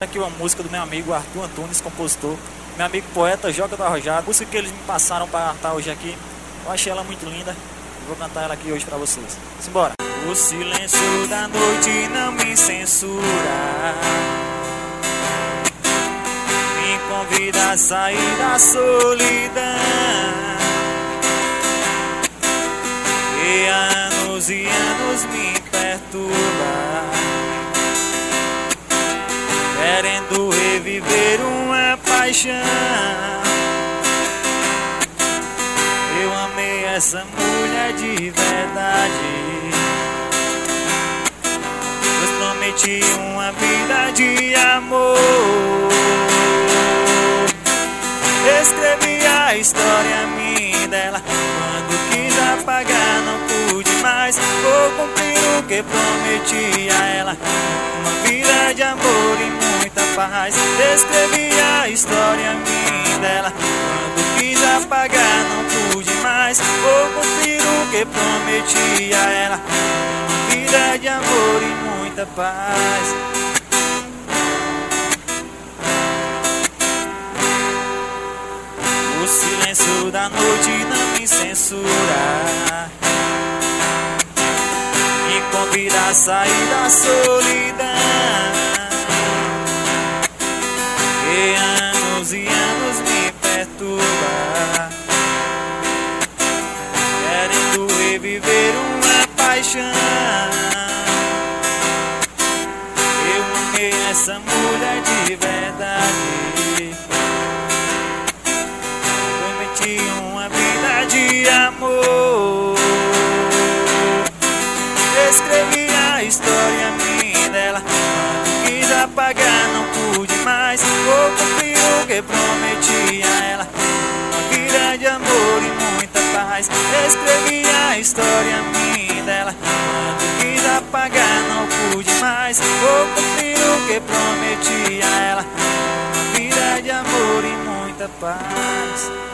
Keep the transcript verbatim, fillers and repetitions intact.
Aqui uma música do meu amigo Arthur Antunes, compositor, meu amigo poeta Joca do Arrojado, música que eles me passaram para estar hoje aqui. Eu achei ela muito linda e vou cantar ela aqui hoje para vocês. Simbora! O silêncio da noite não me censura, me convida a sair da solidão, e há anos e anos me perturba, querendo reviver uma paixão. Eu amei essa mulher de verdade, pois prometi uma vida de amor. Escrevi a história minha dela, quando quis apagar não pude mais. Vou cumprir o que prometi a ela, uma vida de amor e muita paz. Escrevi a história minha dela, quando quis apagar não pude mais. Vou cumprir o que prometi a ela, uma vida de amor e muita paz. O silêncio da noite não me censura, me convida a sair da solidão, e anos e anos me perturba, querendo reviver uma paixão. Eu amei essa mulher de verdade, prometi uma vida de amor. Escrevi a história minha dela, quando quis apagar não pude mais. Vou cumprir o que prometi a ela, uma vida de amor e muita paz. Escrevi a história minha dela, quando quis apagar não pude mais. Vou cumprir o que prometi a ela, uma vida de amor e muita paz.